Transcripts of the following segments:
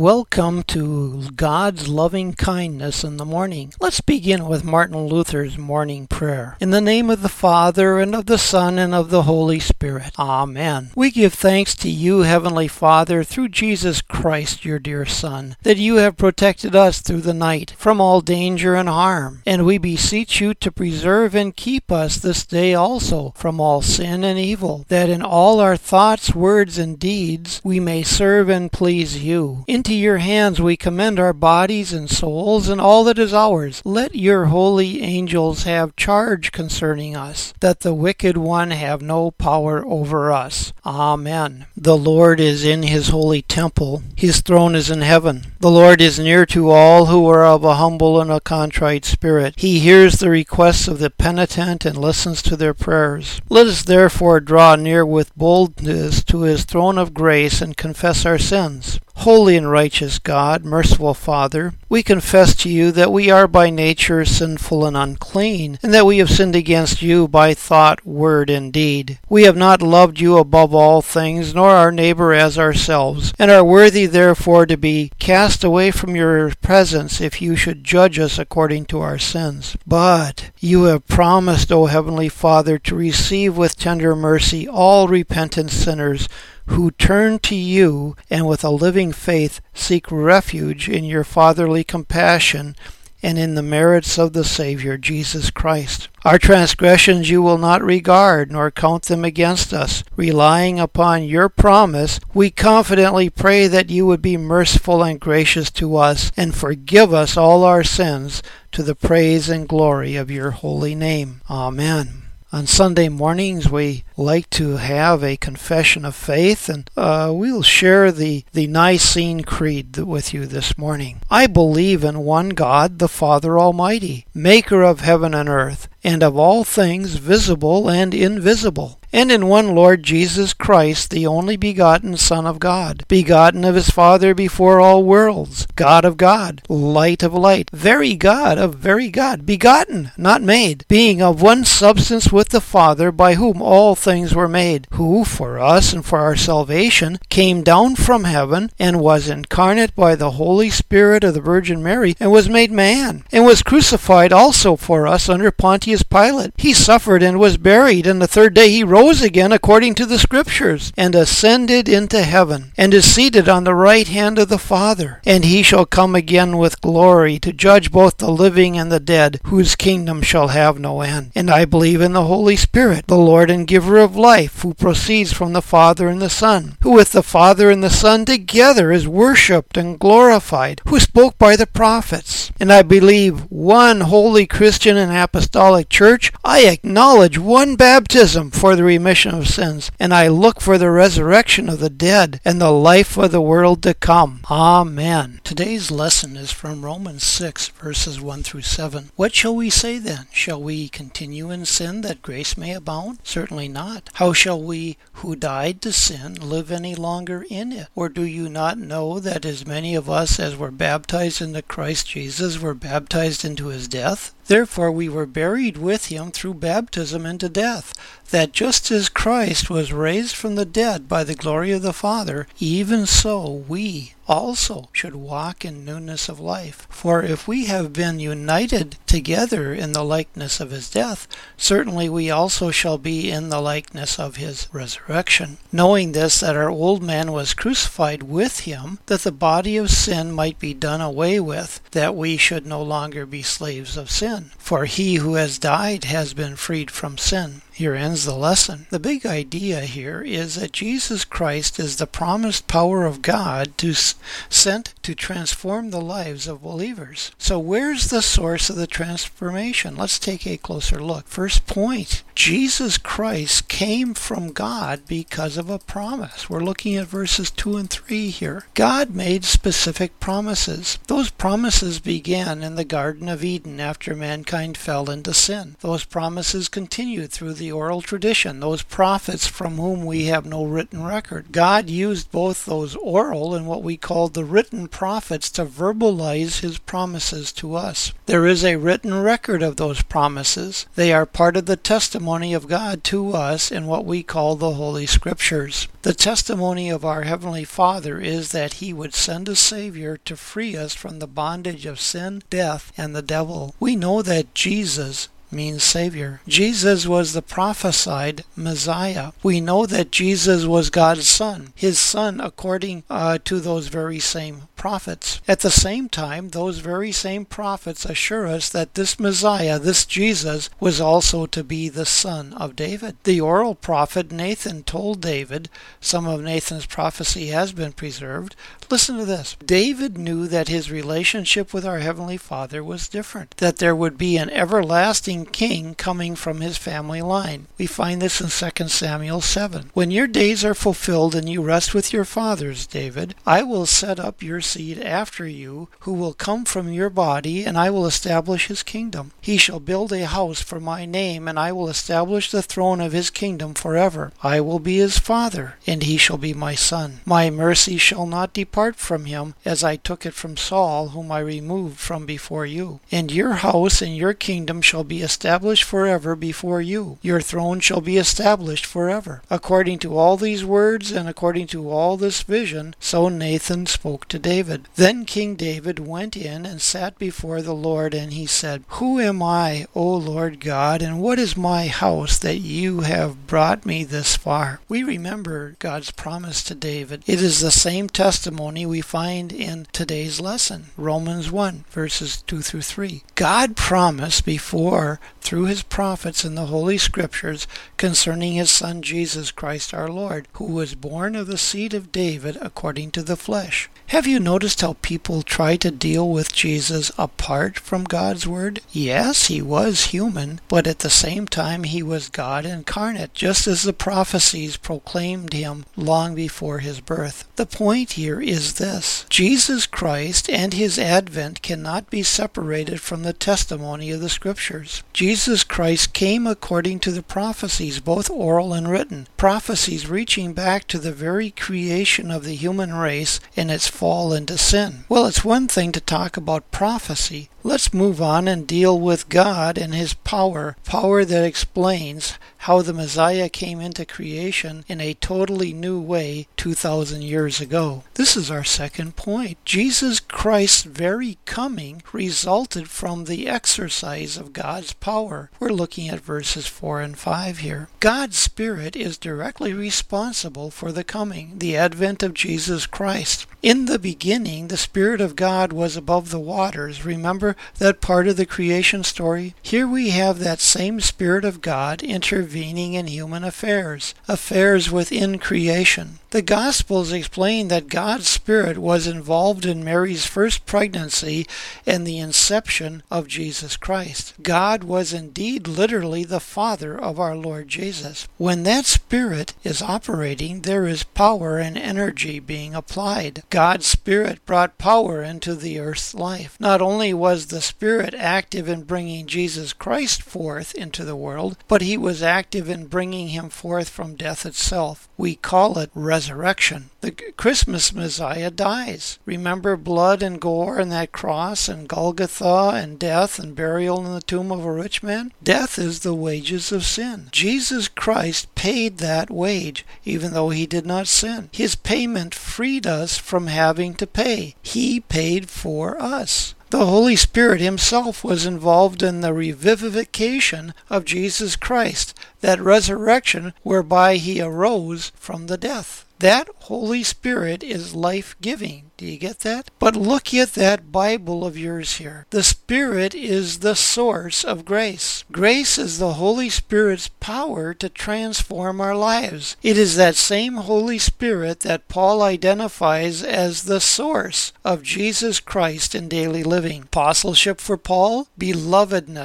Welcome to God's loving kindness in the morning. Let's begin with Martin Luther's morning prayer. In the name of the Father, and of the Son, and of the Holy Spirit. Amen. We give thanks to you, Heavenly Father, through Jesus Christ, your dear Son, that you have protected us through the night from all danger and harm. And we beseech you to preserve and keep us this day also from all sin and evil, that in all our thoughts, words, and deeds we may serve and please you. Into your hands we commend our bodies and souls and all that is ours. Let your holy angels have charge concerning us, that the wicked one have no power over us. Amen. The Lord is in his holy temple. His throne is in heaven. The Lord is near to all who are of a humble and a contrite spirit. He hears the requests of the penitent and listens to their prayers. Let us therefore draw near with boldness to his throne of grace and confess our sins. Holy and righteous God, merciful Father, we confess to you that we are by nature sinful and unclean, and that we have sinned against you by thought, word, and deed. We have not loved you above all things, nor our neighbor as ourselves, and are worthy therefore to be cast away from your presence if you should judge us according to our sins. But you have promised, O Heavenly Father, to receive with tender mercy all repentant sinners who turn to you and with a living faith seek refuge in your fatherly compassion and in the merits of the Savior, Jesus Christ. Our transgressions you will not regard, nor count them against us. Relying upon your promise, we confidently pray that you would be merciful and gracious to us, and forgive us all our sins, to the praise and glory of your holy name. Amen. On Sunday mornings, we like to have a confession of faith, and we'll share the Nicene Creed with you this morning. I believe in one God, the Father Almighty, maker of heaven and earth, and of all things visible and invisible, and in one Lord Jesus Christ, the only begotten Son of God, begotten of his Father before all worlds, God of God, light of light, very God of very God, begotten, not made, being of one substance with the Father, by whom all things were made, who for us and for our salvation came down from heaven, and was incarnate by the Holy Spirit of the Virgin Mary, and was made man, and was crucified also for us under Pontius Pilate. He suffered and was buried, and the third day he rose again according to the Scriptures, and ascended into heaven, and is seated on the right hand of the Father. And he shall come again with glory to judge both the living and the dead, whose kingdom shall have no end. And I believe in the Holy Spirit, the Lord and giver of life, who proceeds from the Father and the Son, who with the Father and the Son together is worshipped and glorified, who spoke by the prophets. And I believe one holy Christian and apostolic Church. I acknowledge one baptism for the remission of sins, and I look for the resurrection of the dead and the life of the world to come. Amen. Today's lesson is from Romans 6, verses 1 through 7. What shall we say then? Shall we continue in sin that grace may abound? Certainly not. How shall we who died to sin live any longer in it? Or do you not know that as many of us as were baptized into Christ Jesus were baptized into his death? Therefore we were buried with him through baptism into death, that just as Christ was raised from the dead by the glory of the Father, even so we also should walk in newness of life. For if we have been united together in the likeness of his death, certainly we also shall be in the likeness of his resurrection. Knowing this, that our old man was crucified with him, that the body of sin might be done away with, that we should no longer be slaves of sin. For he who has died has been freed from sin. Here ends the lesson. The big idea here is that Jesus Christ is the promised power of God sent to transform the lives of believers. So where's the source of the transformation? Let's take a closer look. First point, Jesus Christ came from God because of a promise. We're looking at verses 2 and 3 here. God made specific promises. Those promises began in the Garden of Eden after mankind fell into sin. Those promises continued through the oral tradition, those prophets from whom we have no written record. God used both those oral and what we called the written prophets to verbalize his promises to us. There is a written record of those promises. They are part of the testimony of God to us in what we call the Holy Scriptures. The testimony of our Heavenly Father is that He would send a Savior to free us from the bondage of sin, death, and the devil. We know that Jesus means Savior. Jesus was the prophesied Messiah. We know that Jesus was God's Son, His Son according to those very same prophets. At the same time, those very same prophets assure us that this Messiah, this Jesus, was also to be the son of David. The oral prophet Nathan told David, some of Nathan's prophecy has been preserved. Listen to this. David knew that his relationship with our Heavenly Father was different, that there would be an everlasting king coming from his family line. We find this in 2 Samuel 7. When your days are fulfilled and you rest with your fathers, David, I will set up your seed after you, who will come from your body, and I will establish his kingdom. He shall build a house for my name, and I will establish the throne of his kingdom forever. I will be his father, and he shall be my son. My mercy shall not depart from him, as I took it from Saul, whom I removed from before you. And your house and your kingdom shall be established forever before you. Your throne shall be established forever. According to all these words and according to all this vision, so Nathan spoke to David. Then King David went in and sat before the Lord, and he said, Who am I, O Lord God, and what is my house that you have brought me this far? We remember God's promise to David. It is the same testimony we find in today's lesson, Romans 1, verses 2 through 3. God promised before, through his prophets in the Holy Scriptures, concerning his Son Jesus Christ our Lord, who was born of the seed of David according to the flesh. Have you noticed how people try to deal with Jesus apart from God's Word? Yes, he was human, but at the same time he was God incarnate, just as the prophecies proclaimed him long before his birth. The point here is this: Jesus Christ and his advent cannot be separated from the testimony of the Scriptures. Jesus Christ came according to the prophecies, both oral and written, prophecies reaching back to the very creation of the human race and its fall into sin. Well, it's one thing to talk about prophecy. Let's move on and deal with God and his power that explains how the Messiah came into creation in a totally new way 2,000 years ago. This is our second point. Jesus Christ's very coming resulted from the exercise of God's power. We're looking at verses 4 and 5 here. God's Spirit is directly responsible for the coming, the advent of Jesus Christ. In the beginning, the Spirit of God was above the waters. Remember that part of the creation story? Here we have that same Spirit of God intervening in human affairs within creation. The Gospels explain that God's Spirit was involved in Mary's first pregnancy and the inception of Jesus Christ. God was indeed literally the Father of our Lord Jesus. When that Spirit is operating, there is power and energy being applied. God's Spirit brought power into the earth's life. Not only was the Spirit active in bringing Jesus Christ forth into the world, but he was active in bringing him forth from death itself. We call it resurrection. The Christmas Messiah dies. Remember blood and gore and that cross and Golgotha and death and burial in the tomb of a rich man? Death is the wages of sin. Jesus Christ paid that wage, even though he did not sin. His payment freed us from having to pay. He paid for us. The Holy Spirit himself was involved in the revivification of Jesus Christ, that resurrection whereby he arose from the death. That Holy Spirit is life-giving. Do you get that? But look at that Bible of yours here. The Spirit is the source of grace. Grace is the Holy Spirit's power to transform our lives. It is that same Holy Spirit that Paul identifies as the source of Jesus Christ in daily living. Apostleship for Paul, belovedness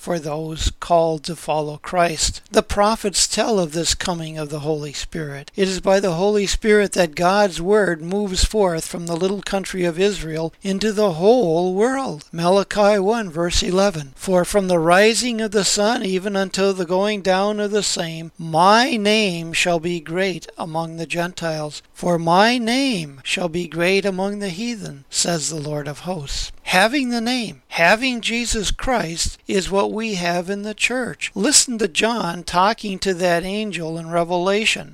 for those called to follow Christ. The prophets tell of this coming of the Holy Spirit. It is by the Holy Spirit that God's Word moves forth from the little country of Israel into the whole world. Malachi 1 verse 11. For from the rising of the sun even until the going down of the same, my name shall be great among the Gentiles. For my name shall be great among the heathen, says the Lord of hosts. Having the name, having Jesus Christ, is what we have in the church. Listen to John talking to that angel in Revelation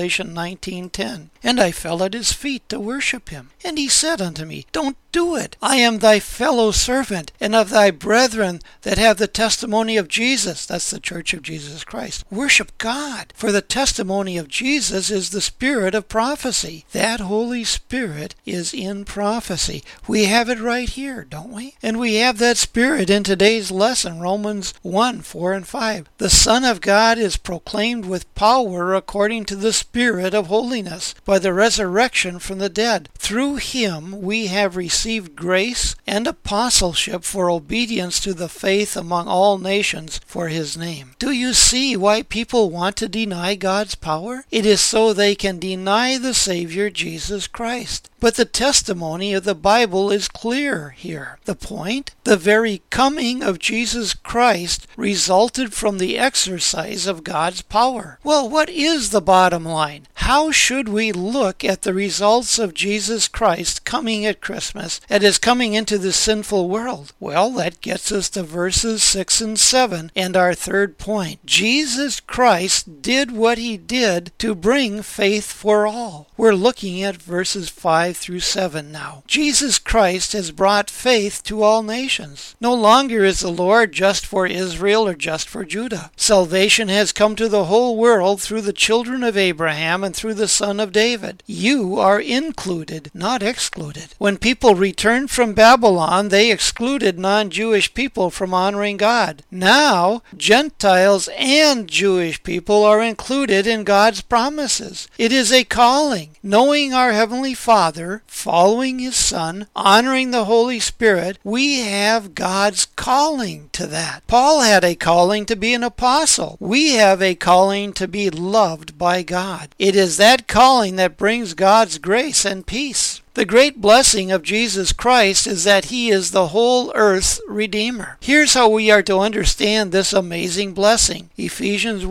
19:10. And I fell at his feet to worship him. And he said unto me, Don't do it. I am thy fellow servant, and of thy brethren that have the testimony of Jesus. That's the church of Jesus Christ. Worship God. For the testimony of Jesus is the spirit of prophecy. That Holy Spirit is in prophecy. We have it right here, don't we? And we have that spirit in today's lesson, Romans 1, 4 and 5. The Son of God is proclaimed with power according to the Spirit of holiness, by the resurrection from the dead. Through him we have received grace and apostleship for obedience to the faith among all nations for his name. Do you see why people want to deny God's power? It is so they can deny the Savior Jesus Christ. But the testimony of the Bible is clear here. The point? The very coming of Jesus Christ resulted from the exercise of God's power. Well, what is the bottom line? How should we look at the results of Jesus Christ coming at Christmas and his coming into this sinful world? Well, that gets us to verses 6 and 7 and our third point. Jesus Christ did what he did to bring faith for all. We're looking at verses 5 through 7 now. Jesus Christ has brought faith to all nations. No longer is the Lord just for Israel or just for Judah. Salvation has come to the whole world through the children of Abraham and through the son of David. You are included, not excluded. When people returned from Babylon, they excluded non-Jewish people from honoring God. Now, Gentiles and Jewish people are included in God's promises. It is a calling. Knowing our Heavenly Father, following his Son, honoring the Holy Spirit, we have God's calling to that. Paul had a calling to be an apostle. We have a calling to be loved by God. It is that calling that brings God's grace and peace. The great blessing of Jesus Christ is that he is the whole earth's Redeemer. Here's how we are to understand this amazing blessing. Ephesians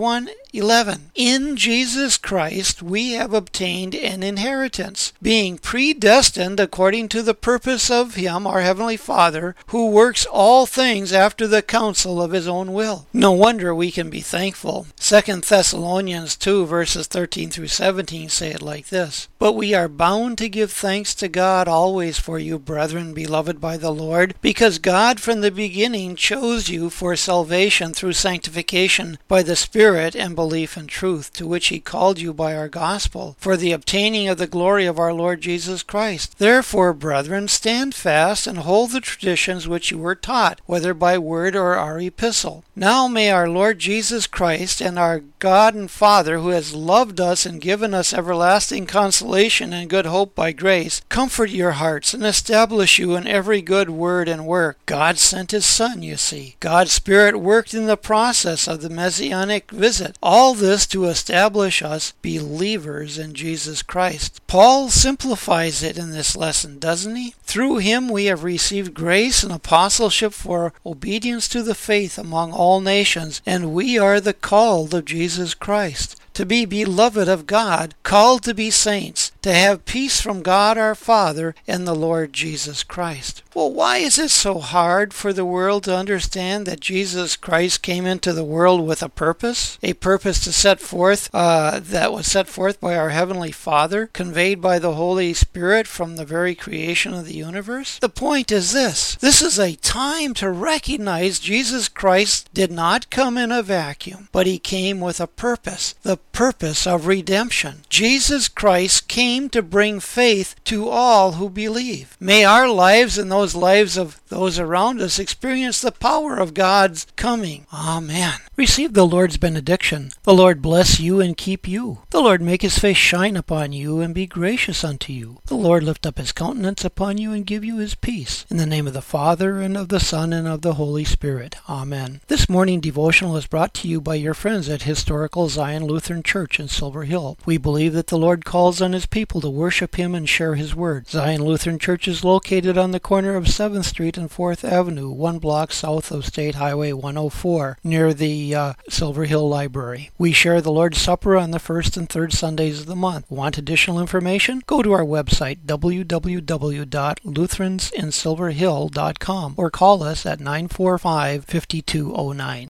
1:11. In Jesus Christ we have obtained an inheritance, being predestined according to the purpose of him, our Heavenly Father, who works all things after the counsel of his own will. No wonder we can be thankful. 2 Thessalonians 2 verses 13 through 17 say it like this. But we are bound to give thanks to God always for you, brethren, beloved by the Lord, because God from the beginning chose you for salvation through sanctification by the Spirit and belief in truth, to which he called you by our gospel, for the obtaining of the glory of our Lord Jesus Christ. Therefore, brethren, stand fast and hold the traditions which you were taught, whether by word or our epistle. Now may our Lord Jesus Christ and our God and Father, who has loved us and given us everlasting consolation and good hope by grace, comfort your hearts and establish you in every good word and work. God sent his Son, you see. God's Spirit worked in the process of the Messianic visit. All this to establish us believers in Jesus Christ. Paul simplifies it in this lesson, doesn't he? Through him we have received grace and apostleship for obedience to the faith among all nations, and we are the called of Jesus Christ. To be beloved of God, called to be saints, to have peace from God our Father and the Lord Jesus Christ. Well, why is it so hard for the world to understand that Jesus Christ came into the world with a purpose? A purpose to set forth, that was set forth by our Heavenly Father, conveyed by the Holy Spirit from the very creation of the universe? The point is this. This is a time to recognize Jesus Christ did not come in a vacuum, but he came with a purpose. The purpose of redemption. Jesus Christ came to bring faith to all who believe. May our lives and those lives of those around us experience the power of God's coming. Amen. Receive the Lord's benediction. The Lord bless you and keep you. The Lord make his face shine upon you and be gracious unto you. The Lord lift up his countenance upon you and give you his peace. In the name of the Father, and of the Son, and of the Holy Spirit. Amen. This morning devotional is brought to you by your friends at Historical Zion Lutheran Church in Silver Hill. We believe that the Lord calls on his people to worship him and share his word. Zion Lutheran Church is located on the corner of 7th Street and 4th Avenue, 1 block south of State Highway 104, near the Silver Hill Library. We share the Lord's Supper on the first and third Sundays of the month. Want additional information? Go to our website, www.lutheransinsilverhill.com, or call us at 945-5209.